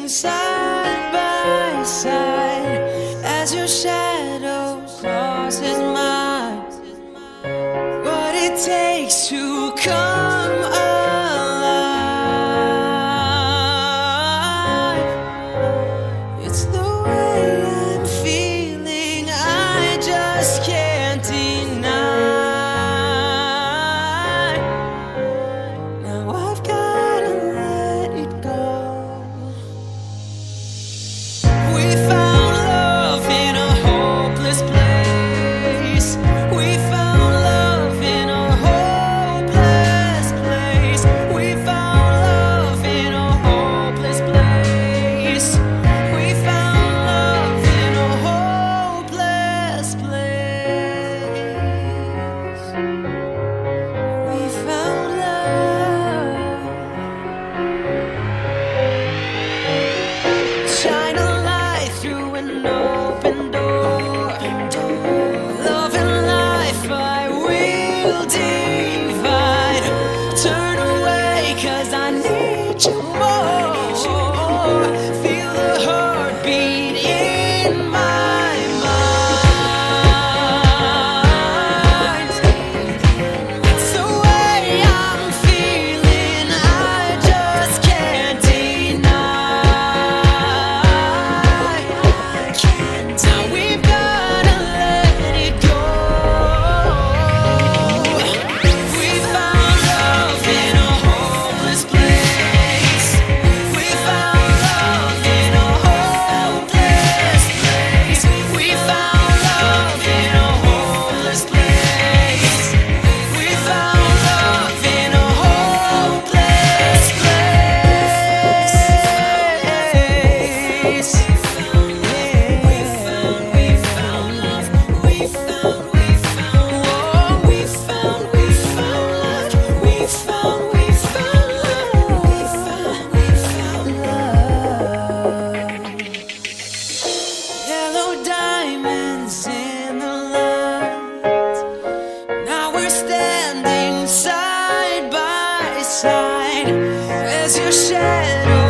standing side by side as your shadow crosses mine. What it takes to come alive. It's the way I'm feeling, I just can't deny. Now I've gotta let it go. We found love in a hopeless place. We found love in a hopeless place. We found love in a hopeless place. We found love in a hopeless place. We found love. Shine a light through an open door. Love and life I will divide. Turn away 'cause I need you more. Feel the heartbeat in my mind. It's the way I'm feeling, I just can't deny. Now we've gotta let it go. We found love in a hopeless place. We found love in a hopeless place. We found love in a hopeless place. We found love in a hopeless place. We found love. We found love. We found love. We found love. We found love. Yellow diamonds in the light. Now we're standing side by side as your shadow